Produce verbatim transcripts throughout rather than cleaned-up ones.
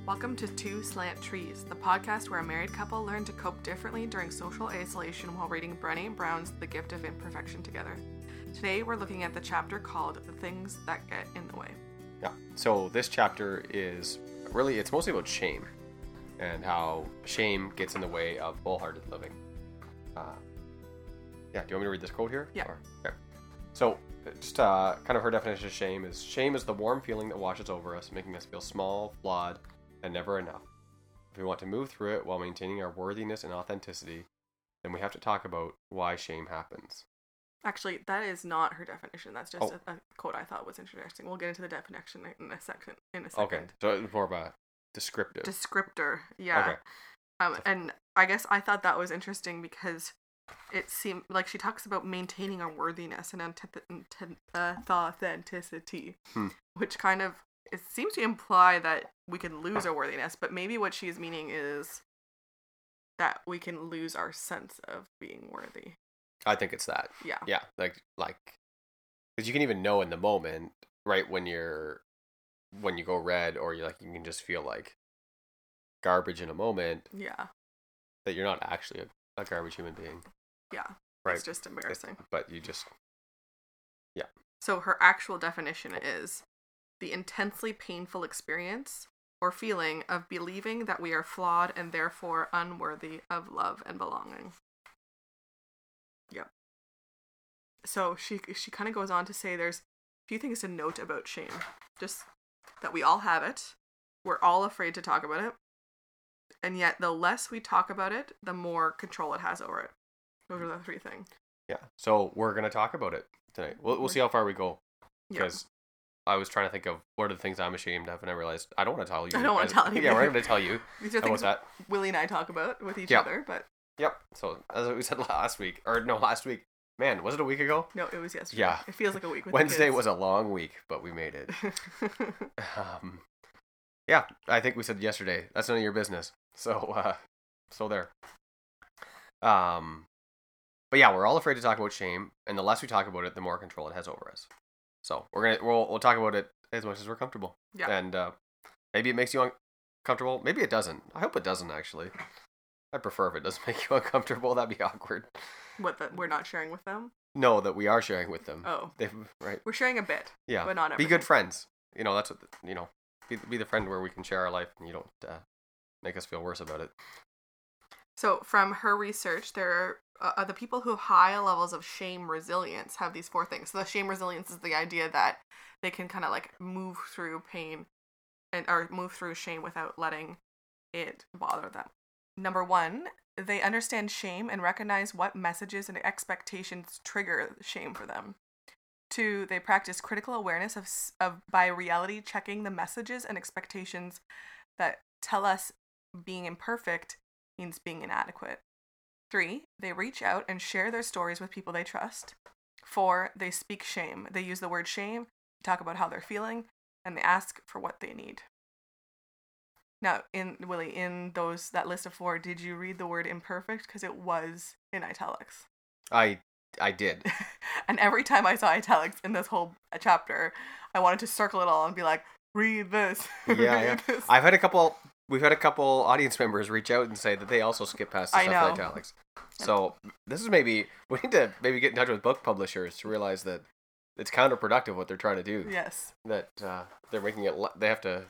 Welcome to Two Slant Trees, the podcast where a married couple learn to cope differently during social isolation while reading Brené Brown's The Gift of Imperfection together. Today we're looking at the chapter called The Things That Get in the Way. Yeah, so this chapter is really, it's mostly about shame and how shame gets in the way of wholehearted living. Uh, yeah, do you want me to read this quote here? Yeah. Or, okay. So, just uh, kind of her definition of shame is, shame is the warm feeling that washes over us, making us feel small, flawed, and never enough. If we want to move through it while maintaining our worthiness and authenticity, then we have to talk about why shame happens. Actually, that is not her definition. That's just Oh. a, a quote I thought was interesting. We'll get into the definition in a second. In a second. Okay, so it's more of a descriptive. Descriptor, yeah. Okay. Um, and I guess I thought that was interesting because it seemed like she talks about maintaining our worthiness and antith- uh, authenticity, Hmm. which kind of, it seems to imply that we can lose our worthiness, but maybe what she's meaning is that we can lose our sense of being worthy. I think it's that. Yeah. Yeah, like, like, because you can even know in the moment, right, when you're, when you go red, or you like, you can just feel like garbage in a moment, Yeah. that you're not actually a, a garbage human being. Yeah. Right. It's just embarrassing. It- but you just, yeah. So her actual definition is the intensely painful experience or feeling of believing that we are flawed and therefore unworthy of love and belonging. Yep. So she she kind of goes on to say there's a few things to note about shame. Just that we all have it. We're all afraid to talk about it. And yet the less we talk about it, the more control it has over it. Those are the three things. Yeah. So we're going to talk about it tonight. We'll, we'll see how far we go. Yep. Because I was trying to think of what are the things I'm ashamed of, and I realized I don't want to tell you. I don't want to tell you. Yeah, we're going to tell you These are about things that. Willie and I talk about with each Yeah. other, but Yep. So as we said last week, or no, last week. Man, was it a week ago? no, it was yesterday. Yeah. It feels like a week with Wednesday the was a long week, but we made it. um, yeah, I think we said yesterday. That's none of your business. So, uh, so there. Um, but yeah, we're all afraid to talk about shame, and the less we talk about it, the more control it has over us. So we're gonna we'll we'll talk about it as much as we're comfortable. Yeah. And uh, maybe it makes you uncomfortable. Maybe it doesn't. I hope it doesn't actually. I prefer if it doesn't make you uncomfortable. That'd be awkward. What, that we're not sharing with them? No, that we are sharing with them. Oh. They've, right. We're sharing a bit. Yeah. But not Be everything. good friends. You know, that's what, the- you know, be, be the friend where we can share our life and you don't uh, make us feel worse about it. So from her research, there are uh, the people who have high levels of shame resilience have these four things. So the shame resilience is the idea that they can kind of like move through pain and or move through shame without letting it bother them. Number one, they understand shame and recognize what messages and expectations trigger shame for them. Two, they practice critical awareness of, s- of by reality checking the messages and expectations that tell us being imperfect means being inadequate. Three, they reach out and share their stories with people they trust. Four, they speak shame. They use the word shame, talk about how they're feeling, and they ask for what they need. Now, in Willie, in those that list of four, did you read the word imperfect? Because it was in italics. I I did. And every time I saw italics in this whole chapter, I wanted to circle it all and be like, read this. Yeah, read yeah. this. I've had a couple. We've had a couple audience members reach out and say that they also skip past the I stuff with know. italics. So this is maybe we need to maybe get in touch with book publishers to realize that it's counterproductive what they're trying to do. Yes. That uh, they're making it. Le- they have to.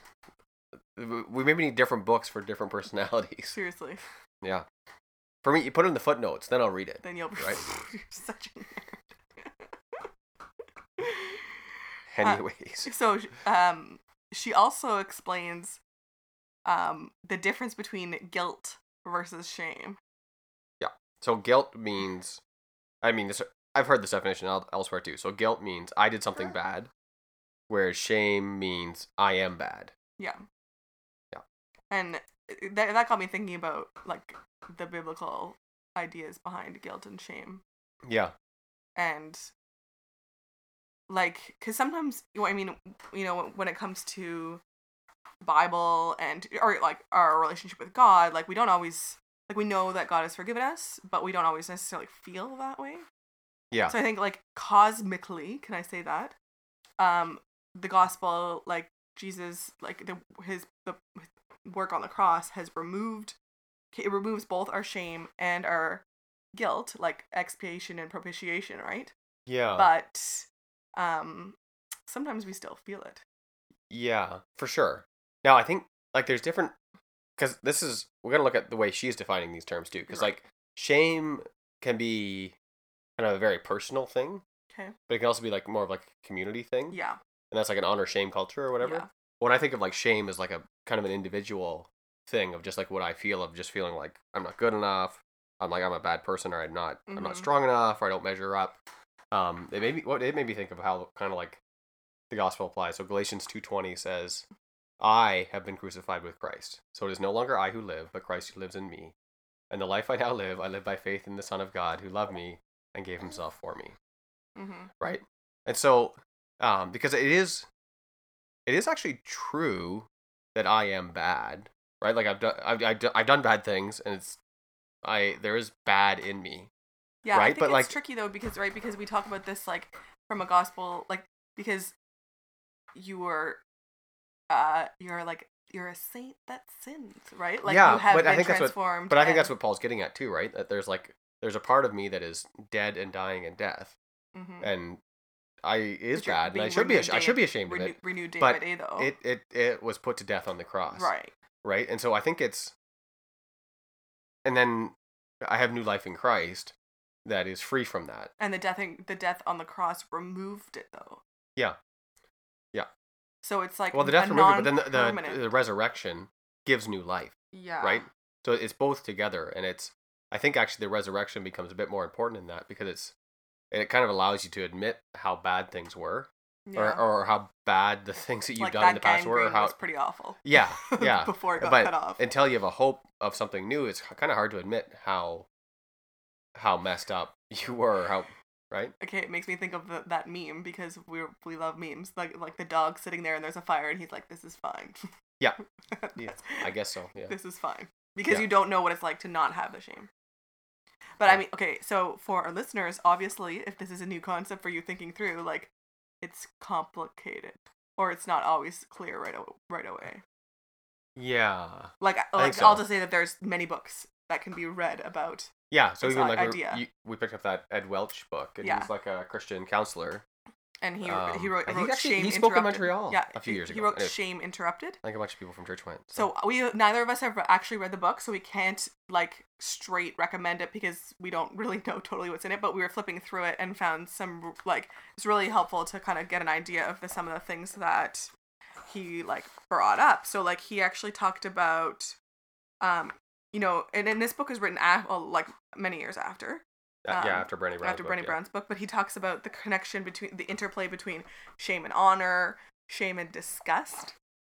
We maybe need different books for different personalities. Seriously. Yeah. For me, you put it in the footnotes, then I'll read it. Then you'll be Right. You're such a nerd. Anyways. So, um, she also explains um, the difference between guilt versus shame. So guilt means, I mean, this. I've heard this definition el- elsewhere too. So guilt means I did something bad, whereas shame means I am bad. Yeah. Yeah. And that, that got me thinking about, like, the biblical ideas behind guilt and shame. Yeah. And, like, because sometimes, you know, I mean, you know, when it comes to Bible and, or, like, our relationship with God, like, we don't always, like, we know that God has forgiven us, but we don't always necessarily feel that way. Yeah. So I think, like, cosmically, can I say that? Um, the gospel, like, Jesus, like the his the work on the cross has removed, it removes both our shame and our guilt, like expiation and propitiation, right? Yeah. But um, sometimes we still feel it. Yeah, for sure. Now, I think, like, there's different, because this is, we're going to look at the way she's defining these terms, too. Because, Right. like, shame can be kind of a very personal thing, Okay. but it can also be, like, more of, like, a community thing. Yeah. And that's, like, an honor-shame culture or whatever. Yeah. When I think of, like, shame as, like, a kind of an individual thing of just, like, what I feel of just feeling like I'm not good enough, I'm, like, I'm a bad person, or I'm not, mm-hmm. I'm not strong enough, or I don't measure up. Um, it made me, what it made me think of how kind of, like, the gospel applies. So Galatians two twenty says, I have been crucified with Christ. So it is no longer I who live, but Christ who lives in me. And the life I now live, I live by faith in the Son of God who loved me and gave himself for me. Mm-hmm. Right? And so, um, because it is, it is actually true that I am bad, right? Like I've done, I've, I've, I've done bad things, and it's, I, there is bad in me. Yeah, right? I think but it's like, tricky though, because, right, because we talk about this, like, from a gospel, like, because you are, uh, you're like, you're a saint that sins, right? Like, yeah, you have but been I think transformed. That's what, but I think and... that's what Paul's getting at too, right? That there's like, there's a part of me that is dead and dying in death, mm-hmm. and I is bad, and I should be, ash- I should be ashamed renew, of it. Renewed day but by day, though. It, it, it was put to death on the cross, right? Right, and so I think it's, and then I have new life in Christ that is free from that. And the death, the death on the cross removed it, though. Yeah, yeah. So it's like, well, the death a removed it, but then the, the the resurrection gives new life. Yeah. Right. So it's both together, and it's. I think actually the resurrection becomes a bit more important in that, because it's, it kind of allows you to admit how bad things were, yeah. or or how bad the things that you've like done that in the past were. Or how was pretty awful. Yeah, yeah. Before it got but cut off. Until you have a hope of something new, it's kind of hard to admit how how messed up you were. How right? Okay, it makes me think of the, that meme, because we we love memes. Like like the dog sitting there and there's a fire and he's like, "This is fine." Yeah. Yeah. I guess so. Yeah. This is fine, because yeah. you don't know what it's like to not have the shame. But yeah. I mean, okay, so for our listeners, obviously, if this is a new concept for you thinking through, like, it's complicated, or it's not always clear right o- right away. Yeah. Like, like so. I'll just say that there's many books that can be read about. Yeah, so this even like idea. we, we picked up that Ed Welch book, and yeah. he's like a Christian counselor. And he um, he wrote, and wrote he actually, Shame he spoke Interrupted. in Montreal yeah, a few years he, ago. He wrote Anyways, Shame Interrupted. I think a bunch of people from church went. So. so we neither of us have actually read the book, so we can't like straight recommend it, because we don't really know totally what's in it. But we were flipping through it and found some, like, it's really helpful to kind of get an idea of the some of the things that he like brought up. So like he actually talked about, um, you know, and, and this book is written af- well, like many years after. Uh, yeah, after Brené Brown's after book, Brené yeah. Brown's book, but he talks about the connection between the interplay between shame and honor, shame and disgust,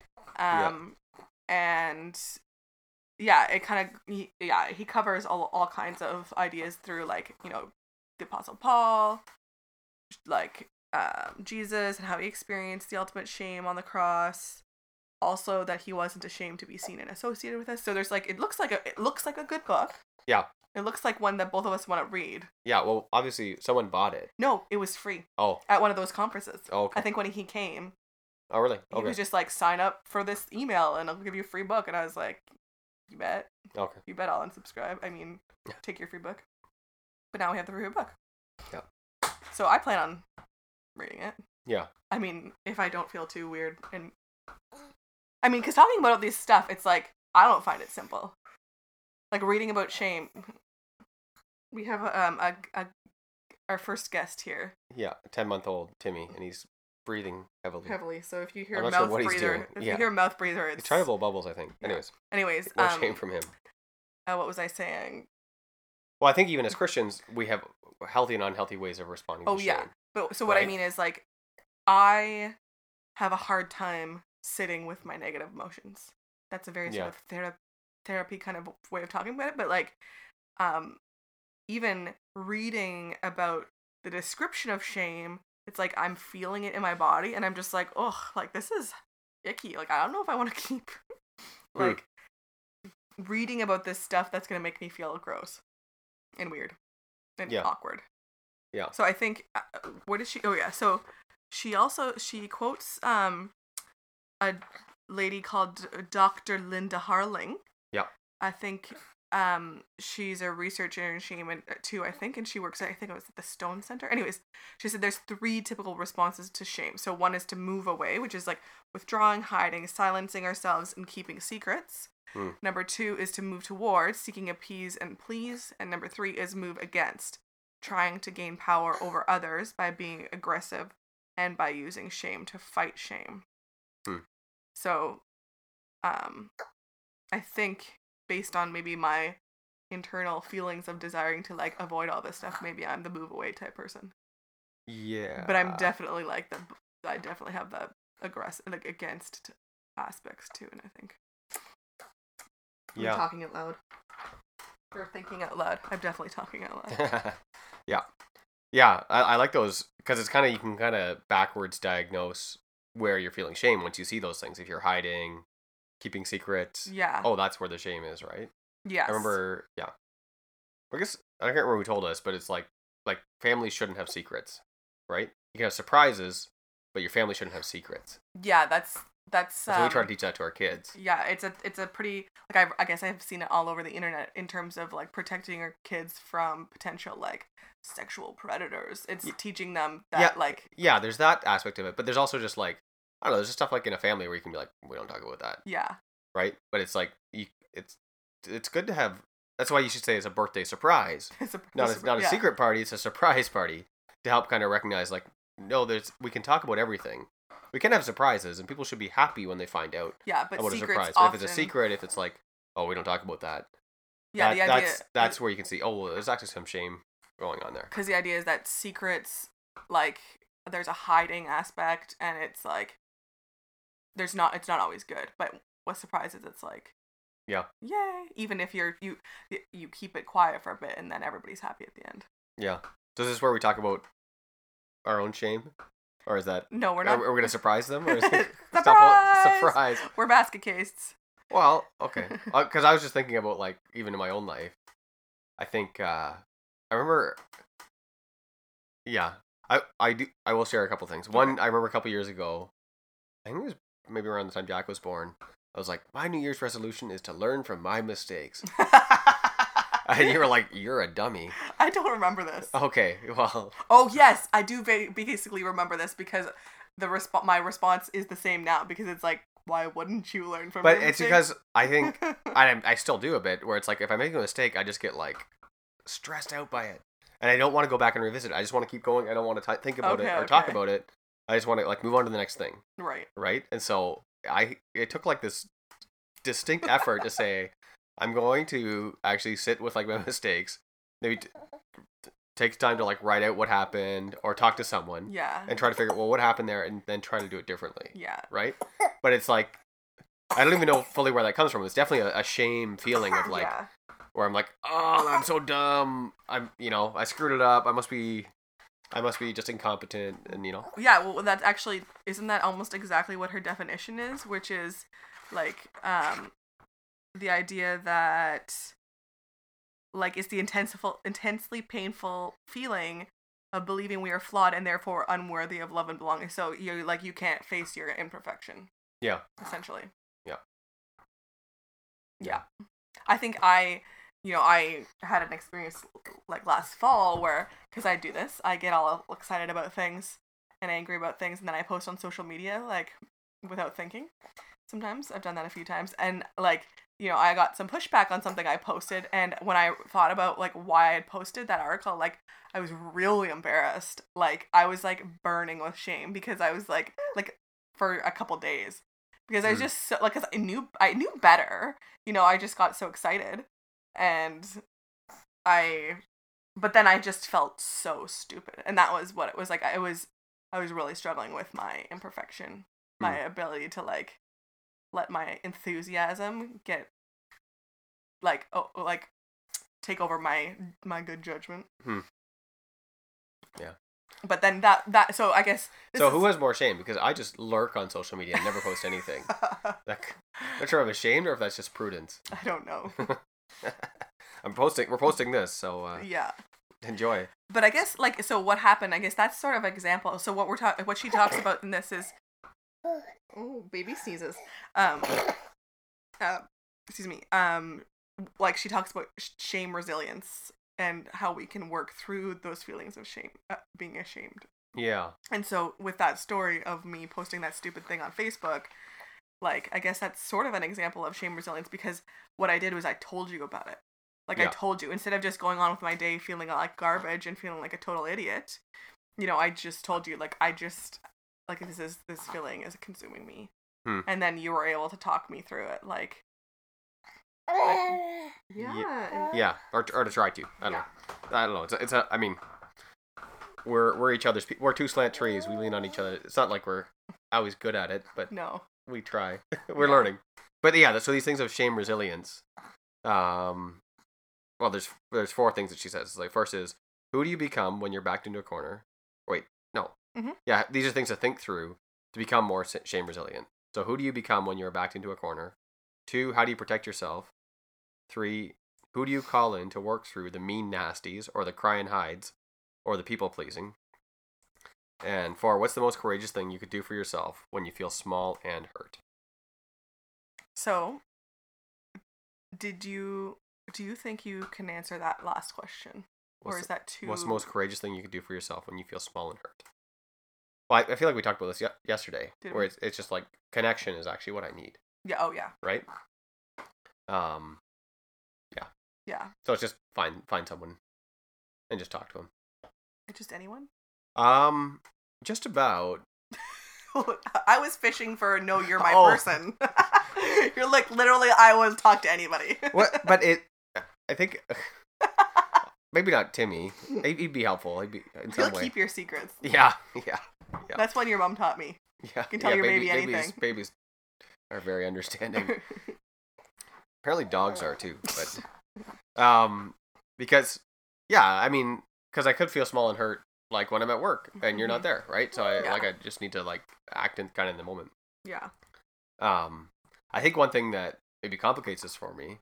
um, yeah. and yeah, it kind of yeah he covers all all kinds of ideas through, like, you know, the Apostle Paul, like um, Jesus, and how he experienced the ultimate shame on the cross. Also, that he wasn't ashamed to be seen and associated with us. So there's like it looks like a it looks like a good book. Yeah. It looks like one that both of us want to read. Yeah, well, obviously, someone bought it. No, it was free. Oh. At one of those conferences. Oh, okay. I think when he came. Oh, really? Okay. He was just like, sign up for this email and I'll give you a free book. And I was like, you bet. Okay. You bet I'll unsubscribe. I mean, yeah. Take your free book. But now we have the free book. Yeah. So I plan on reading it. Yeah. I mean, if I don't feel too weird. And I mean, because talking about all this stuff, it's like, I don't find it simple. Like reading about shame. We have um a, a our first guest here. Yeah, a ten month old Timmy, and he's breathing heavily. Heavily. So if you hear I'm mouth sure breather, if yeah. you hear mouth breather, it's he's trying to blow bubbles, I think. Yeah. Anyways. Anyways, no um, shame from him. Uh, what was I saying? Well, I think even as Christians, we have healthy and unhealthy ways of responding. Oh to yeah, shame, but so what right? I mean is, like, I have a hard time sitting with my negative emotions. That's a very sort yeah. of thera- therapy kind of way of talking about it. But like, um, even reading about the description of shame, it's like I'm feeling it in my body, and I'm just like, oh, like this is icky. Like I don't know if I want to keep like mm. reading about this stuff that's gonna make me feel gross and weird and yeah. awkward. Yeah. So I think, uh, what is she? Oh yeah. So she also she quotes um a lady called Doctor Linda Harling. Yeah. I think um she's a researcher in shame and too, I think, and she works at, I think it was at the Stone Center. Anyways, she said there's three typical responses to shame. So one is to move away, which is like withdrawing, hiding, silencing ourselves, and keeping secrets. Mm. Number two is to move towards, seeking appease and please. And number three is move against, trying to gain power over others by being aggressive and by using shame to fight shame. Mm. So, um, I think based on maybe my internal feelings of desiring to like avoid all this stuff, maybe I'm the move away type person. Yeah. But I'm definitely like the, I definitely have the aggressive, like against aspects too, and I think. I'm Yeah. talking out loud. Or thinking out loud. I'm definitely talking out loud. Yeah. Yeah, I, I like those because it's kind of, you can kind of backwards diagnose where you're feeling shame once you see those things. If you're hiding, keeping secrets. Yeah. Oh, that's where the shame is, right? Yes. I remember, yeah. I guess, I can't remember who told us, but it's like, like families shouldn't have secrets, right? You can have surprises, but your family shouldn't have secrets. Yeah, that's, that's, um, So we try to teach that to our kids. Yeah, it's a it's a pretty, like, I've, I guess I've seen it all over the internet in terms of like protecting our kids from potential like sexual predators. It's Y- teaching them that Yeah. like, Yeah, there's that aspect of it, but there's also just like, I don't know, there's just stuff like in a family where you can be like, we don't talk about that, yeah, right? But it's like, you, it's it's good to have, that's why you should say it's a birthday surprise. it's a, Not it's a, not a yeah. secret party, it's a surprise party to help kind of recognize like, no, there's, we can talk about everything. We can have surprises, and people should be happy when they find out Yeah, but about a secrets surprise. often, But if it's a secret, if it's like, oh, we don't talk about that, yeah, that- the idea, that's that's where you can see, oh, well, there's actually some shame going on there. because the idea is that secrets, like, there's a hiding aspect, and it's like, there's not, it's not always good, but with surprises, it's like, Yeah. yay, even if you're, you, you keep it quiet for a bit, and then everybody's happy at the end. Yeah. So is this where we talk about our own shame? Or is that, No, we're are, not. are we going to surprise them? Or is it Surprise! surprise? We're basket cased. Well, okay. Because I was just thinking about, like, even in my own life, I think, uh, I remember, yeah, I, I do, I will share a couple things. One, Okay. I remember a couple years ago, I think it was maybe around the time Jack was born, I was like, my New Year's resolution is to learn from my mistakes. And you were like, you're a dummy. I don't remember this. Okay, well, Oh yes, I do ba- basically remember this because the resp- my response is the same now because it's like, why wouldn't you learn from? but your it's mistakes? because I think, I, I still do a bit, where it's like, if I make a mistake, I just get, like, stressed out by it. And I don't want to go back and revisit it. I just want to keep going. I don't want to t- think about Okay, it or talk okay. about it. I just want to, like, move on to the next thing, right. right? And so I, it took, like, this distinct effort to say, I'm going to actually sit with, like, my mistakes, maybe t- t- take time to, like, write out what happened or talk to someone Yeah. and try to figure out, well, what happened there, and then try to do it differently, Yeah. right? But it's like, I don't even know fully where that comes from. It's definitely a, a shame feeling of, like, yeah. where I'm like, oh, I'm so dumb. I'm, you know, I screwed it up. I must be, I must be just incompetent, and you know. Yeah, well, that's actually, isn't that almost exactly what her definition is? Which is, like, um, the idea that, like, it's the intensiful, intensely painful feeling of believing we are flawed and therefore unworthy of love and belonging. So you like you can't face your imperfection. Yeah. Essentially. Yeah. Yeah. I think I, you know, I had an experience like last fall where, because I do this, I get all excited about things and angry about things, and then I post on social media, like, without thinking. Sometimes I've done that a few times, and like, you know, I got some pushback on something I posted, and when I thought about like why I had posted that article, like, I was really embarrassed. Like, I was like burning with shame because I was like, like for a couple days because I was Mm. just so, like, cause I knew I knew better. You know, I just got so excited, and I, but then I just felt so stupid, and that was what it was like. I was I was really struggling with my imperfection, my ability to like let my enthusiasm get like oh like take over my my good judgment. Hmm. Yeah. But then that that so I guess this So is- who has more shame? Because I just lurk on social media and never post anything. Like, I'm not sure if I'm ashamed or if that's just prudence. I don't know. I'm posting. We're posting this, so uh, Yeah. enjoy. But I guess like so what happened, I guess that's sort of an example. So what we're talking what she talks about in this is Oh, baby sneezes. Um, uh, excuse me. Um, like she talks about sh- shame resilience and how we can work through those feelings of shame, uh, being ashamed. Yeah. And so with that story of me posting that stupid thing on Facebook, like, I guess that's sort of an example of shame resilience, because what I did was I told you about it. Like, Yeah. I told you, instead of just going on with my day feeling like garbage and feeling like a total idiot, you know, I just told you, like, I just, like, this is, this feeling is consuming me. Hmm. And then you were able to talk me through it, like, like yeah. Yeah, or, or to try to. I don't Yeah. know. I don't know. It's a, it's a, I mean, we're, we're each other's, pe- we're two slant trees. We lean on each other. It's not like we're always good at it, but No. we try. We're Yeah. learning. But yeah, so these things of shame resilience. Um, well, there's there's four things that she says. Like, first is, who do you become when you're backed into a corner? Wait, no. Mhm. Yeah, these are things to think through to become more s- shame resilient. So who do you become when you're backed into a corner? Two, how do you protect yourself? Three, who do you call in to work through the mean nasties or the crying hides or the people pleasing? And four, what's the most courageous thing you could do for yourself when you feel small and hurt? So, did you, do you think you can answer that last question? What's or is the- that too... What's the most courageous thing you could do for yourself when you feel small and hurt? Well, I, I feel like we talked about this ye- yesterday, Did where we? it's, it's just like connection is actually what I need, Yeah, oh yeah. right? Um, Yeah. so it's just find find someone and just talk to them. Just anyone? Um, just about. I was fishing for no, you're my Oh. person. You're like, literally, I would talk to anybody. What? But it, I think, maybe not Timmy. He'd, he'd be helpful. He'd be in some You'll way. keep your secrets. Yeah, yeah, yeah. That's what your mom taught me. Yeah, can tell yeah, your baby baby- anything. Babies, babies are very understanding. Apparently, dogs are too. But um, because yeah, I mean, because I could feel small and hurt like when I'm at work and you're not there, right? So I Yeah. like I just need to like act in kind of in the moment. Yeah. Um, I think one thing that maybe complicates this for me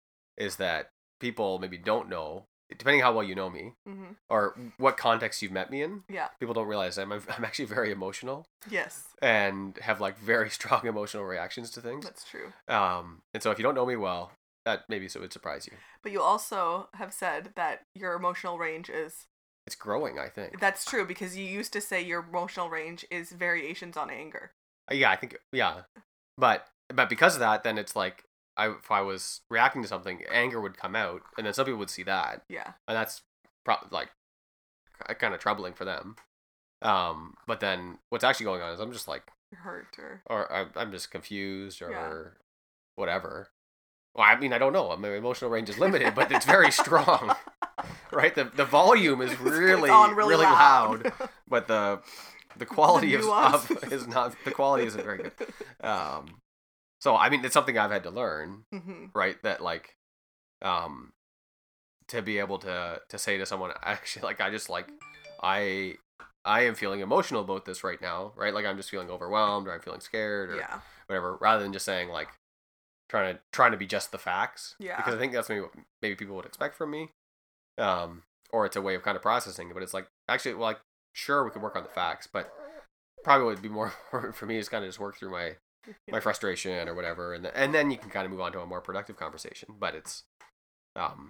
is that people maybe don't know, depending how well you know me Mm-hmm. or what context you've met me in. Yeah. People don't realize I'm I'm actually very emotional Yes. and have like very strong emotional reactions to things. That's true. Um, and so if you don't know me well, that maybe so it would surprise you. But you also have said that your emotional range is... It's growing, I think. That's true, because you used to say your emotional range is variations on anger. Uh, Yeah, I think yeah, but but because of that, then it's like I if I was reacting to something, anger would come out, and then some people would see that, Yeah. and that's pro- like kind of troubling for them. Um, but then what's actually going on is I'm just like, You're hurt or... or I- I'm just confused or Yeah. whatever. Well, I mean, I don't know. My emotional range is limited, but it's very strong, right? The the volume is really It's on really, really loud. loud, but the the quality The of, nuance. of is not the quality isn't very good. Um, so I mean, it's something I've had to learn, Mm-hmm. right? That like, um, to be able to to say to someone, actually, like I just like I I am feeling emotional about this right now, right? Like I'm just feeling overwhelmed or I'm feeling scared or Yeah. whatever, rather than just saying like trying to trying to be just the facts. Yeah. Because I think that's maybe what maybe people would expect from me. Um, or it's a way of kind of processing it, but it's like actually, well, like sure we could work on the facts, but probably what would be more important for me is kind of just work through my my frustration or whatever, and th- and then you can kind of move on to a more productive conversation. But it's um,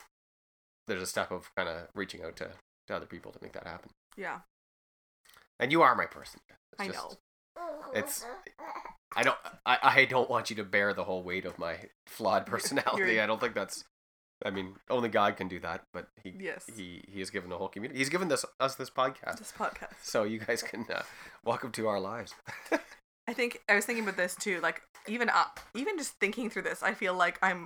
there's a step of kind of reaching out to, to other people to make that happen. Yeah. And you are my person. It's I just- know. It's I don't I, I don't want you to bear the whole weight of my flawed personality. You're- I don't think that's I mean, only God can do that, but he Yes. he he has given the whole community. He's given this us this podcast. This podcast. So you guys can uh, welcome to our lives. I think I was thinking about this too. Like even uh, even just thinking through this, I feel like I'm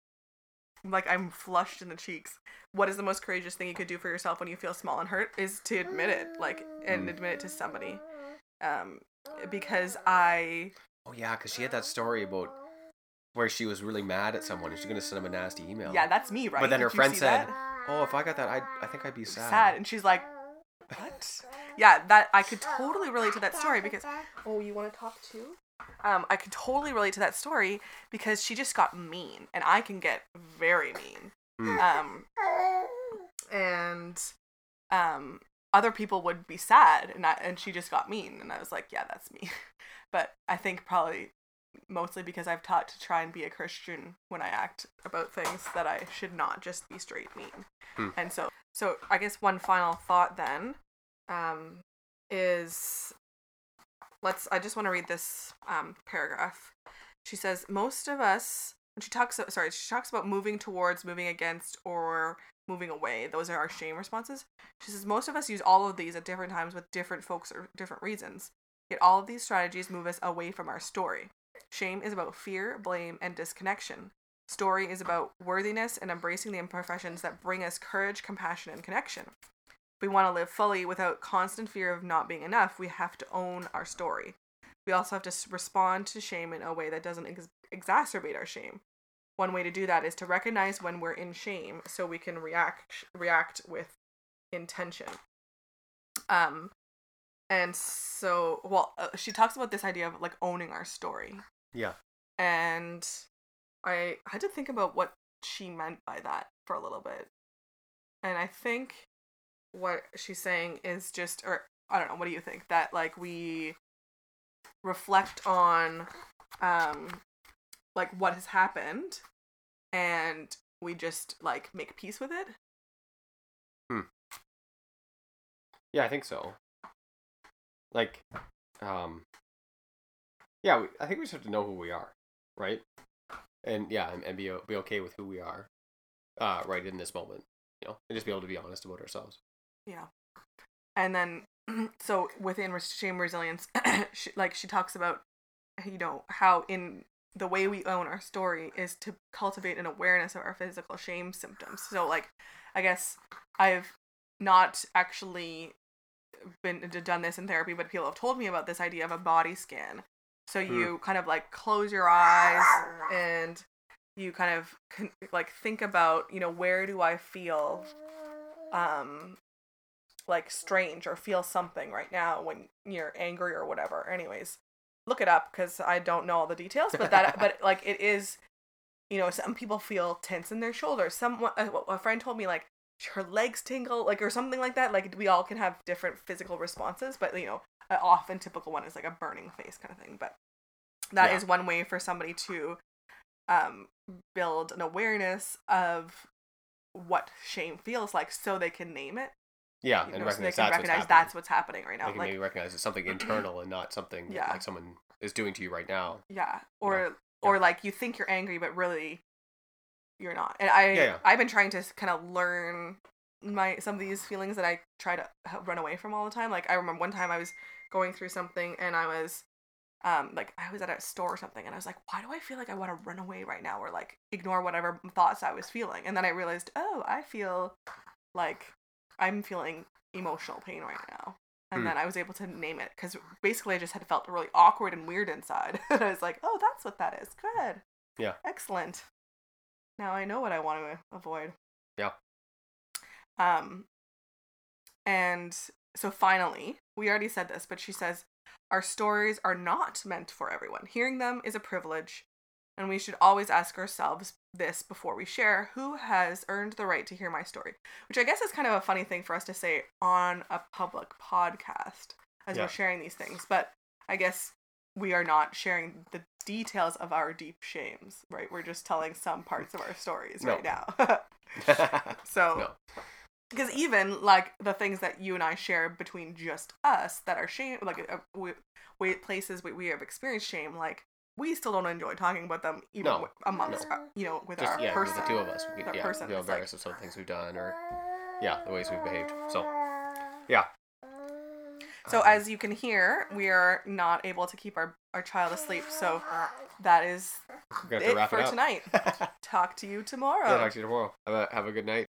like I'm flushed in the cheeks. What is the most courageous thing you could do for yourself when you feel small and hurt? Is to admit it, like, and Mm. admit it to somebody. Um, because I Oh yeah, because she had that story about where she was really mad at someone and she's gonna send him a nasty email. yeah, that's me, right? But then Did her you friend see said, that? "Oh, if I got that, I I think I'd be sad." sad, and she's like, what? Yeah, that I could totally relate to that story because oh, you want to talk too? Um, I could totally relate to that story because she just got mean, and I can get very mean. Mm. Um, and um, other people would be sad, and I, and she just got mean, and I was like, yeah, that's me. But I think probably mostly because I've taught to try and be a Christian when I act about things that I should not just be straight mean. Hmm. And so, so I guess one final thought then, um, is, let's, I just want to read this, um, paragraph. She says, most of us, when she talks, sorry, she talks about moving towards, moving against, or moving away. Those are our shame responses. She says, most of us use all of these at different times with different folks or different reasons. Yet all of these strategies move us away from our story. Shame is about fear, blame, and disconnection. Story is about worthiness and embracing the imperfections that bring us courage, compassion, and connection. If we want to live fully without constant fear of not being enough, we have to own our story. We also have to respond to shame in a way that doesn't ex- exacerbate our shame. One way to do that is to recognize when we're in shame so we can react react with intention. Um, and so, well, uh, she talks about this idea of like owning our story. Yeah. And I had to think about what she meant by that for a little bit. And I think what she's saying is just, or I don't know, what do you think? That like we reflect on um like what has happened and we just like make peace with it? Hmm. Yeah, I think so. Like, um, yeah, we, I think we just have to know who we are, right? And yeah, and, and be be okay with who we are, uh, right in this moment, you know, and just be able to be honest about ourselves. Yeah. And then, so within shame resilience, she, like she talks about, you know, how in the way we own our story is to cultivate an awareness of our physical shame symptoms. So like, I guess I've not actually been done this in therapy, but people have told me about this idea of a body scan. So you mm. kind of like close your eyes and you kind of con- like think about, you know, where do I feel um like strange or feel something right now when you're angry or whatever. Anyways, look it up because I don't know all the details, but that but like it is, you know, some people feel tense in their shoulders. Some a, a friend told me like her legs tingle, like, or something like that. Like we all can have different physical responses, but you know, an often typical one is like a burning face kind of thing. But that yeah. is one way for somebody to um build an awareness of what shame feels like, so they can name it. Yeah, you and know, recognize, so they can that's, recognize what's that's what's happening right now. They can like, maybe recognize it's something internal and not something yeah. like someone is doing to you right now. Yeah, or you know? or yeah. like you think you're angry, but really you're not. And I yeah, yeah. I've been trying to kind of learn my some of these feelings that I try to run away from all the time. Like I remember one time I was going through something and I was um like I was at a store or something and I was like, why do I feel like I want to run away right now or like ignore whatever thoughts I was feeling? And then I realized, oh, I feel like I'm feeling emotional pain right now. And hmm. then I was able to name it because basically I just had felt really awkward and weird inside. And I was like, oh, that's what that is. Good. Yeah. Excellent. Now I know what I want to avoid. Yeah. Um, and so finally, we already said this, but she says, our stories are not meant for everyone. Hearing them is a privilege, and we should always ask ourselves this before we share: who has earned the right to hear my story? Which I guess is kind of a funny thing for us to say on a public podcast as yeah. we're sharing these things, but I guess we are not sharing the details of our deep shames, right? We're just telling some parts of our stories no. right now. So, no. Because even like the things that you and I share between just us that are shame, like uh, we, we places we, we have experienced shame, like we still don't enjoy talking about them even no. amongst no. our, you know, with just, our yeah, person. With the two of us, we could, yeah, person feel embarrassed like, of some things we've done or yeah, the ways we've behaved. So, yeah. So as you can hear, we are not able to keep our, our child asleep. So that is it for it tonight. Talk to you tomorrow. Yeah, talk to you tomorrow. Have a, have a good night.